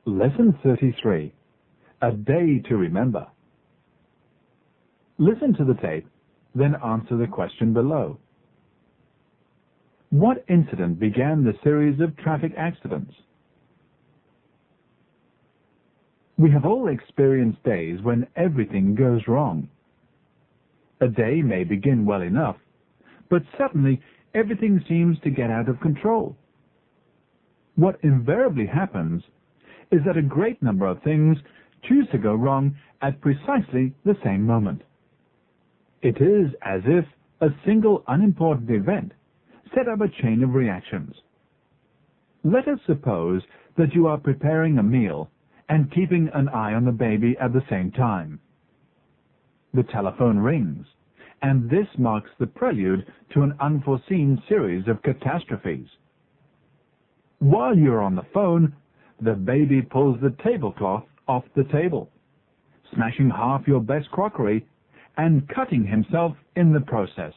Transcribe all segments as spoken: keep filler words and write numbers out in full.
Lesson thirty-three. A Day to Remember. Listen to the tape, then answer the question below. What incident began the series of traffic accidents? We have all experienced days when everything goes wrong. A day may begin well enough, but suddenly everything seems to get out of control. What invariably happens is that a great number of things choose to go wrong at precisely the same moment. It is as if a single unimportant event set up a chain of reactions. Let us suppose that you are preparing a meal and keeping an eye on the baby at the same time. The telephone rings, and this marks the prelude to an unforeseen series of catastrophes. While you're on the phone, the baby pulls the tablecloth off the table, smashing half your best crockery and cutting himself in the process.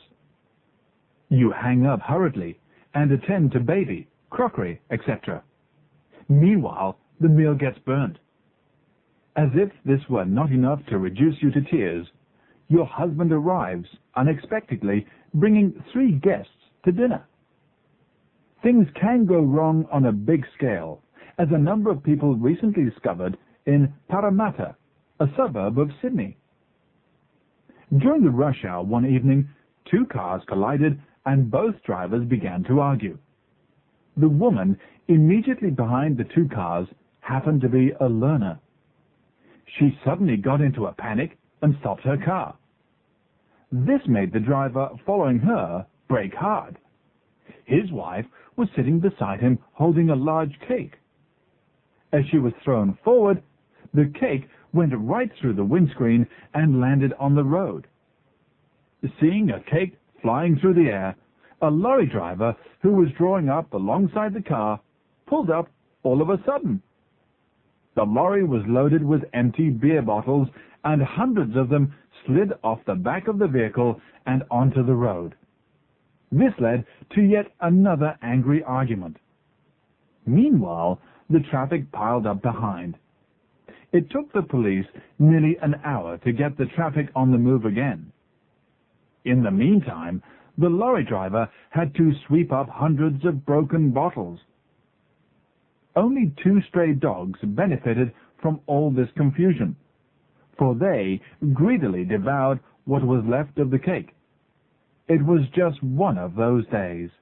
You hang up hurriedly and attend to baby, crockery, et cetera. Meanwhile, the meal gets burnt. As if this were not enough to reduce you to tears, your husband arrives unexpectedly, bringing three guests to dinner. Things can go wrong on a big scale, as a number of people recently discovered in Parramatta, a suburb of Sydney. During the rush hour one evening, two cars collided and both drivers began to argue. The woman immediately behind the two cars happened to be a learner. She suddenly got into a panic and stopped her car. This made the driver following her brake hard. His wife was sitting beside him holding a large cake. As she was thrown forward, the cake went right through the windscreen and landed on the road. Seeing a cake flying through the air, a lorry driver who was drawing up alongside the car pulled up all of a sudden. The lorry was loaded with empty beer bottles, and hundreds of them slid off the back of the vehicle and onto the road. This led to yet another angry argument. Meanwhile, the traffic piled up behind. It took the police nearly an hour to get the traffic on the move again. In the meantime, the lorry driver had to sweep up hundreds of broken bottles. Only two stray dogs benefited from all this confusion, for they greedily devoured what was left of the cake. It was just one of those days.